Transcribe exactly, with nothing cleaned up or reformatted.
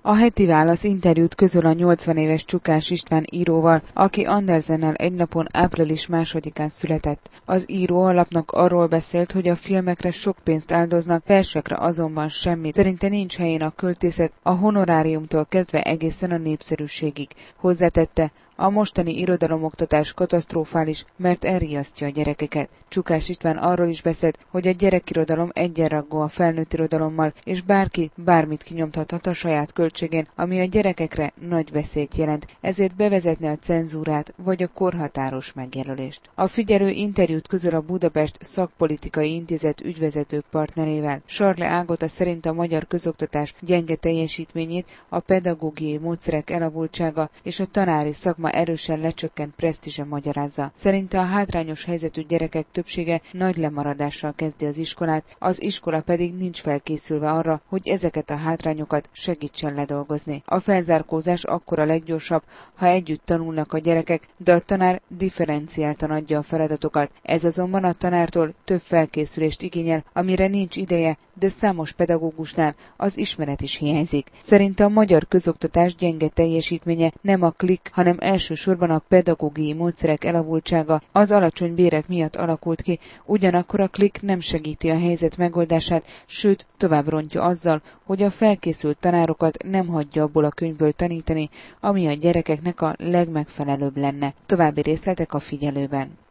A Heti Válasz interjút közöl a nyolcvan éves Csukás István íróval, aki Andersennel egy napon április másodikán született. Az író a lapnak arról beszélt, hogy a filmekre sok pénzt áldoznak, versekre azonban semmit. Szerinte nincs helyén a költészet, a honoráriumtól kezdve egészen a népszerűségig. Hozzátette, a mostani irodalomoktatás katasztrofális, mert elriasztja a gyerekeket. Csukás István arról is beszélt, hogy a gyerekirodalom egyenrangú a felnőtt irodalommal, és bárki bármit kinyomtathat a saját költségén, ami a gyerekekre nagy veszélyt jelent, ezért bevezetni a cenzúrát vagy a korhatáros megjelölést. A Figyelő interjút közöl a Budapest Szakpolitikai Intézet ügyvezető partnerével. Sarle Ágota szerint a magyar közoktatás gyenge teljesítményét a pedagógiai módszerek elavultsága és a tanári szakma erősen lecsökkent presztízse magyarázza. Szerinte a hátrányos helyzetű gyerekek többsége nagy lemaradással kezdi az iskolát, az iskola pedig nincs felkészülve arra, hogy ezeket a hátrányokat segítsen ledolgozni. A felzárkózás akkor a leggyorsabb, ha együtt tanulnak a gyerekek, de a tanár differenciáltan adja a feladatokat. Ez azonban a tanártól több felkészülést igényel, amire nincs ideje, de számos pedagógusnál az ismeret is hiányzik. Szerinte a magyar közoktatás gyenge teljesítménye nem a klik, hanem elsősorban a pedagógiai módszerek elavultsága az alacsony bérek miatt alakult ki, ugyanakkor a klik nem segíti a helyzet megoldását, sőt, tovább rontja azzal, hogy a felkészült tanárokat nem hagyja abból a könyvből tanítani, ami a gyerekeknek a legmegfelelőbb lenne. További részletek a Figyelőben.